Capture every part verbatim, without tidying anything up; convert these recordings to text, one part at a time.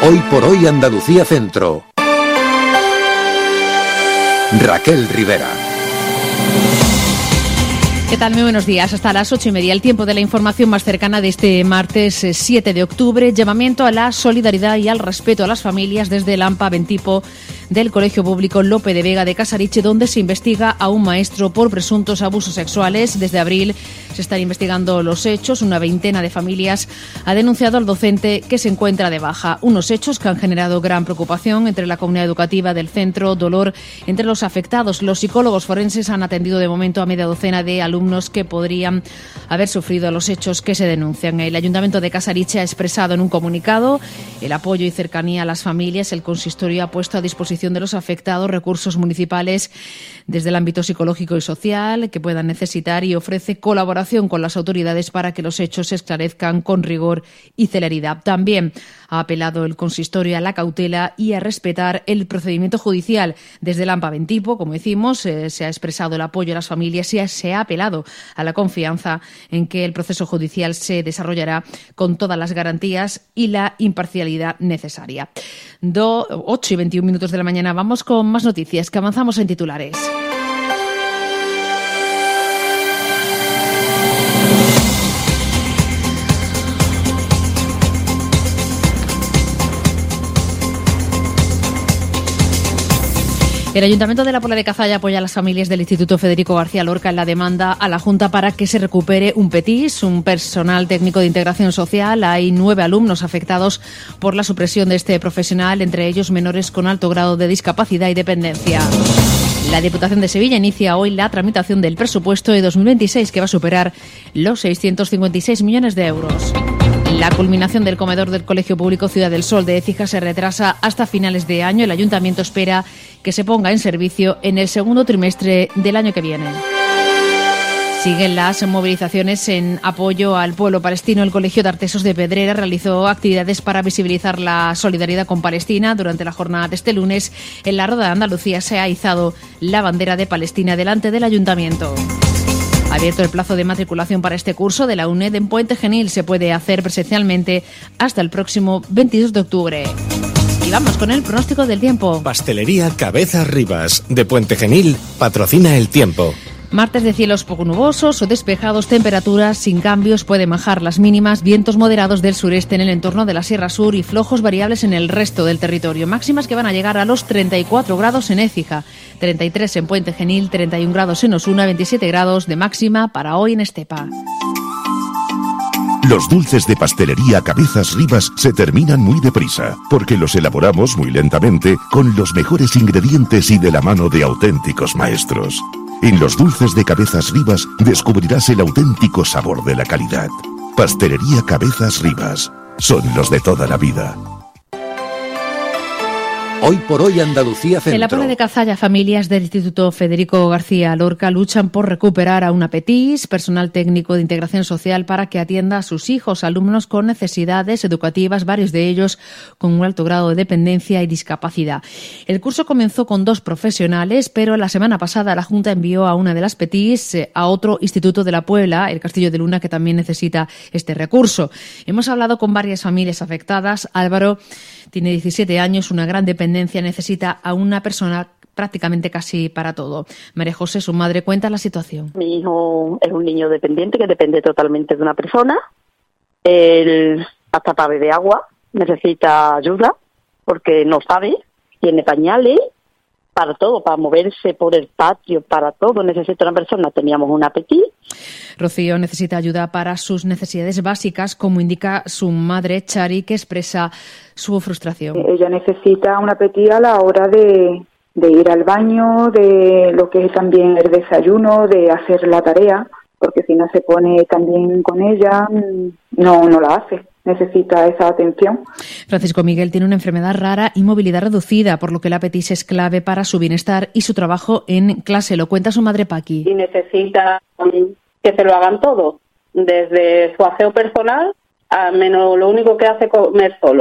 Hoy por hoy Andalucía Centro. Raquel Rivera. ¿Qué tal? Muy buenos días. Hasta las ocho y media, el tiempo de la información más cercana de este martes siete de octubre. Llamamiento a la solidaridad y al respeto a las familias desde el AMPA Bentipo del Colegio Público Lope de Vega de Casariche, donde se investiga a un maestro por presuntos abusos sexuales. Desde abril se están investigando los hechos. Una veintena de familias ha denunciado al docente que se encuentra de baja. Unos hechos que han generado gran preocupación entre la comunidad educativa del centro, dolor entre los afectados. Los psicólogos forenses han atendido de momento a media docena de alumnos que podrían haber sufrido los hechos que se denuncian. El Ayuntamiento de Casariche ha expresado en un comunicado el apoyo y cercanía a las familias. El consistorio ha puesto a disposición de los afectados recursos municipales desde el ámbito psicológico y social que puedan necesitar y ofrece colaboración con las autoridades para que los hechos se esclarezcan con rigor y celeridad. También ha apelado el consistorio a la cautela y a respetar el procedimiento judicial. Desde el AMPA Bentipo, como decimos, eh, se ha expresado el apoyo a las familias y se ha apelado a la confianza en que el proceso judicial se desarrollará con todas las garantías y la imparcialidad necesaria. Do, ocho y veintiún minutos de la mañana. Vamos con más noticias que avanzamos en titulares. El Ayuntamiento de la Puebla de Cazalla apoya a las familias del Instituto Federico García Lorca en la demanda a la Junta para que se recupere un PETIS, un personal técnico de integración social. Hay nueve alumnos afectados por la supresión de este profesional, entre ellos menores con alto grado de discapacidad y dependencia. La Diputación de Sevilla inicia hoy la tramitación del presupuesto de dos mil veintiséis, que va a superar los seiscientos cincuenta y seis millones de euros. La culminación del comedor del Colegio Público Ciudad del Sol de Écija se retrasa hasta finales de año. El Ayuntamiento espera que se ponga en servicio en el segundo trimestre del año que viene. Siguen las movilizaciones en apoyo al pueblo palestino. El Colegio de Artesos de Pedrera realizó actividades para visibilizar la solidaridad con Palestina. Durante la jornada de este lunes, en la Roda de Andalucía se ha izado la bandera de Palestina delante del Ayuntamiento. Abierto el plazo de matriculación para este curso de la UNED en Puente Genil. Se puede hacer presencialmente hasta el próximo veintidós de octubre. Y vamos con el pronóstico del tiempo. Pastelería Cabezas Rivas, de Puente Genil, patrocina el tiempo. Martes de cielos poco nubosos o despejados, temperaturas sin cambios, pueden bajar las mínimas, vientos moderados del sureste en el entorno de la Sierra Sur y flojos variables en el resto del territorio. Máximas que van a llegar a los treinta y cuatro grados en Écija, treinta y tres en Puente Genil, treinta y un grados en Osuna, veintisiete grados de máxima para hoy en Estepa. Los dulces de Pastelería Cabezas Rivas se terminan muy deprisa, porque los elaboramos muy lentamente con los mejores ingredientes y de la mano de auténticos maestros. En los dulces de Cabezas Rivas descubrirás el auténtico sabor de la calidad. Pastelería Cabezas Rivas. Son los de toda la vida. Hoy por hoy Andalucía Centro. En la Puebla de Cazalla, familias del Instituto Federico García Lorca luchan por recuperar a una PETIS, personal técnico de integración social, para que atienda a sus hijos, alumnos con necesidades educativas, varios de ellos con un alto grado de dependencia y discapacidad. El curso comenzó con dos profesionales, pero la semana pasada la Junta envió a una de las PETIS a otro instituto de la Puebla, el Castillo de Luna, que también necesita este recurso. Hemos hablado con varias familias afectadas. Álvaro tiene diecisiete años, una gran dependencia, necesita a una persona prácticamente casi para todo. María José, su madre, cuenta la situación. Mi hijo es un niño dependiente que depende totalmente de una persona. Él hasta para beber agua necesita ayuda porque no sabe, tiene pañales, para todo, para moverse por el patio, para todo necesita una persona. Teníamos una PETIS. Rocío necesita ayuda para sus necesidades básicas, como indica su madre, Chari, que expresa su frustración. Ella necesita una PETIS a la hora de, de ir al baño, de lo que es también el desayuno, de hacer la tarea, porque si no se pone también con ella, no, no la hace. Necesita esa atención. Francisco Miguel tiene una enfermedad rara y movilidad reducida, por lo que la PETIS es clave para su bienestar y su trabajo en clase. Lo cuenta su madre, Paqui. Y necesita que se lo hagan todo, desde su aseo personal a menos lo único que hace comer solo.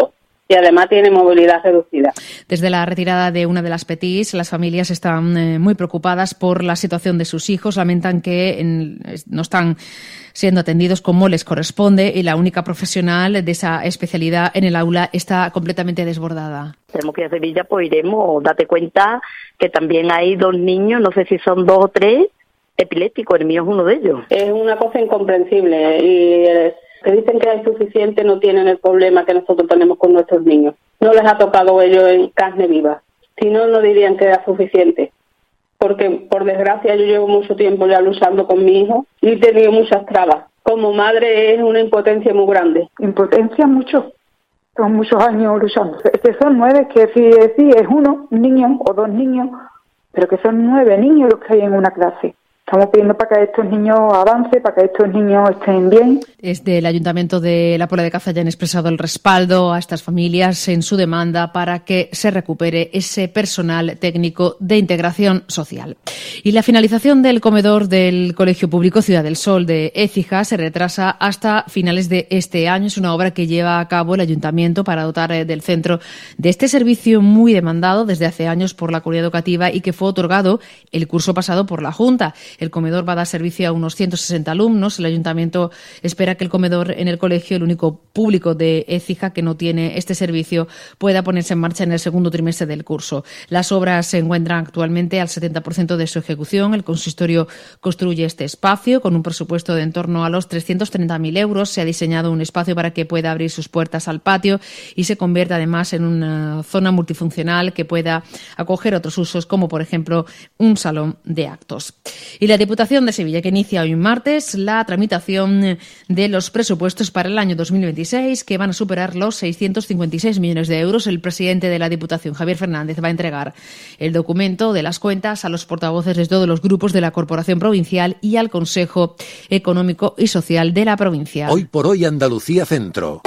y además tiene movilidad reducida. Desde la retirada de una de las Petís, las familias están eh, muy preocupadas por la situación de sus hijos. Lamentan que en, no están siendo atendidos como les corresponde y la única profesional de esa especialidad en el aula está completamente desbordada. Tenemos que ir a Sevilla, pues iremos. Date cuenta que también hay dos niños, no sé si son dos o tres, epilépticos. El mío es uno de ellos. Es una cosa incomprensible y el que dicen que es suficiente no tienen el problema que nosotros tenemos con nuestros niños. No les ha tocado ellos en carne viva. Si no, no dirían que era suficiente. Porque, por desgracia, yo llevo mucho tiempo ya luchando con mi hijo y he tenido muchas trabas. Como madre es una impotencia muy grande. Impotencia mucho. Son muchos años luchando. Es que son nueve, que si sí, es uno, un niño o dos niños, pero que son nueve niños los que hay en una clase. Estamos pidiendo para que estos niños avancen, para que estos niños estén bien. Desde el Ayuntamiento de La Puebla de Caza ya han expresado el respaldo a estas familias en su demanda para que se recupere ese personal técnico de integración social. Y la finalización del comedor del Colegio Público Ciudad del Sol de Écija se retrasa hasta finales de este año. Es una obra que lleva a cabo el Ayuntamiento para dotar del centro de este servicio muy demandado desde hace años por la comunidad educativa y que fue otorgado el curso pasado por la Junta. El comedor va a dar servicio a unos ciento sesenta alumnos. El Ayuntamiento espera que el comedor en el colegio, el único público de Écija que no tiene este servicio, pueda ponerse en marcha en el segundo trimestre del curso. Las obras se encuentran actualmente al setenta por ciento de su ejecución. El consistorio construye este espacio con un presupuesto de en torno a los trescientos treinta mil euros. Se ha diseñado un espacio para que pueda abrir sus puertas al patio y se convierta además en una zona multifuncional que pueda acoger otros usos, como por ejemplo un salón de actos. Y la Diputación de Sevilla, que inicia hoy martes la tramitación de los presupuestos para el año dos mil veintiséis, que van a superar los seiscientos cincuenta y seis millones de euros. El presidente de la Diputación, Javier Fernández, va a entregar el documento de las cuentas a los portavoces de todos los grupos de la Corporación Provincial y al Consejo Económico y Social de la provincia. Hoy por hoy Andalucía Centro.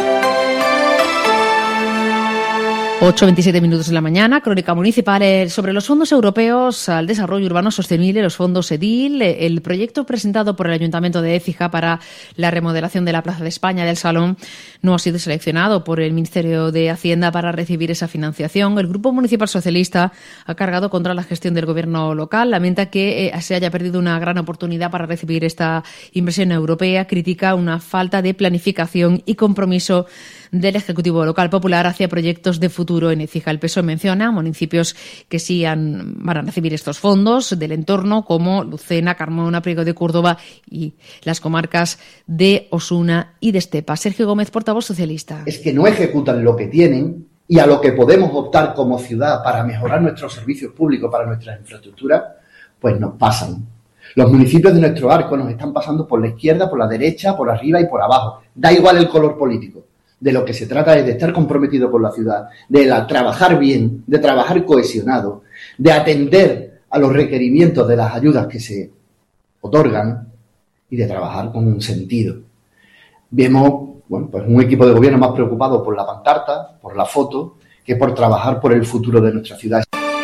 ocho veintisiete minutos de la mañana, crónica municipal sobre los fondos europeos al desarrollo urbano sostenible, los fondos EDIL. El proyecto presentado por el Ayuntamiento de Écija para la remodelación de la Plaza de España del Salón no ha sido seleccionado por el Ministerio de Hacienda para recibir esa financiación. El Grupo Municipal Socialista ha cargado contra la gestión del Gobierno local, lamenta que eh, se haya perdido una gran oportunidad para recibir esta inversión europea, critica una falta de planificación y compromiso del Ejecutivo Local Popular hacia proyectos de futuro en Écija. El P S O E menciona municipios que sí han, van a recibir estos fondos del entorno, como Lucena, Carmona, Priego de Córdoba y las comarcas de Osuna y de Estepa. Sergio Gómez, portavoz socialista. Es que no ejecutan lo que tienen y a lo que podemos optar como ciudad para mejorar nuestros servicios públicos, para nuestras infraestructuras, pues nos pasan. Los municipios de nuestro arco nos están pasando por la izquierda, por la derecha, por arriba y por abajo. Da igual el color político. De lo que se trata es de estar comprometido con la ciudad, de la, trabajar bien, de trabajar cohesionado, de atender a los requerimientos de las ayudas que se otorgan y de trabajar con un sentido. Vemos, bueno, pues un equipo de gobierno más preocupado por la pancarta, por la foto, que por trabajar por el futuro de nuestra ciudad.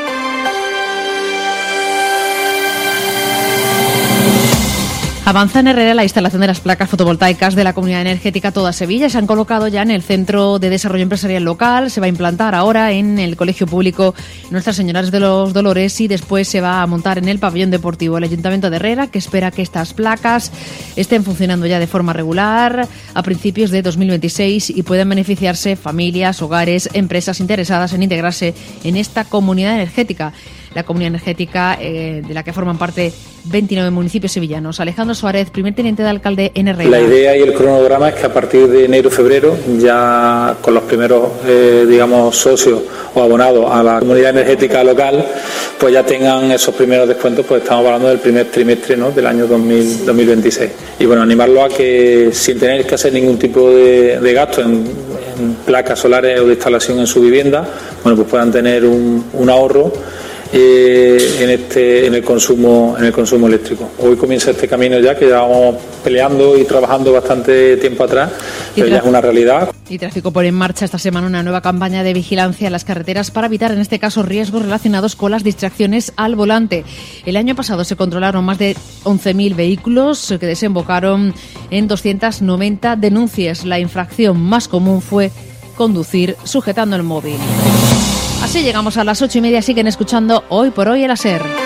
Avanza en Herrera la instalación de las placas fotovoltaicas de la Comunidad Energética Toda Sevilla. Se han colocado ya en el Centro de Desarrollo Empresarial Local. Se va a implantar ahora en el Colegio Público Nuestras Señoras de los Dolores y después se va a montar en el Pabellón Deportivo. El Ayuntamiento de Herrera, que espera que estas placas estén funcionando ya de forma regular a principios de dos mil veintiséis y puedan beneficiarse familias, hogares, empresas interesadas en integrarse en esta comunidad energética. La comunidad energética eh, de la que forman parte veintinueve municipios sevillanos. Alejandro Suárez, primer teniente de alcalde en Herrera. La idea y el cronograma es que a partir de enero-febrero, ya con los primeros, eh, digamos, socios o abonados a la comunidad energética local, pues ya tengan esos primeros descuentos, pues estamos hablando del primer trimestre, ¿no?, del año dos mil veintiséis. Y bueno, animarlo a que sin tener que hacer ningún tipo de, de gasto en, en placas solares o de instalación en su vivienda, bueno, pues puedan tener un, un ahorro Eh, en este en el consumo en el consumo eléctrico. Hoy comienza este camino ya que llevamos peleando y trabajando bastante tiempo atrás, pero ya es una realidad. Y Tráfico pone en marcha esta semana una nueva campaña de vigilancia en las carreteras para evitar, en este caso, riesgos relacionados con las distracciones al volante. El año pasado se controlaron más de once mil vehículos que desembocaron en doscientas noventa denuncias. La infracción más común fue conducir sujetando el móvil. Así llegamos a las ocho y media. Siguen escuchando Hoy por Hoy el SER.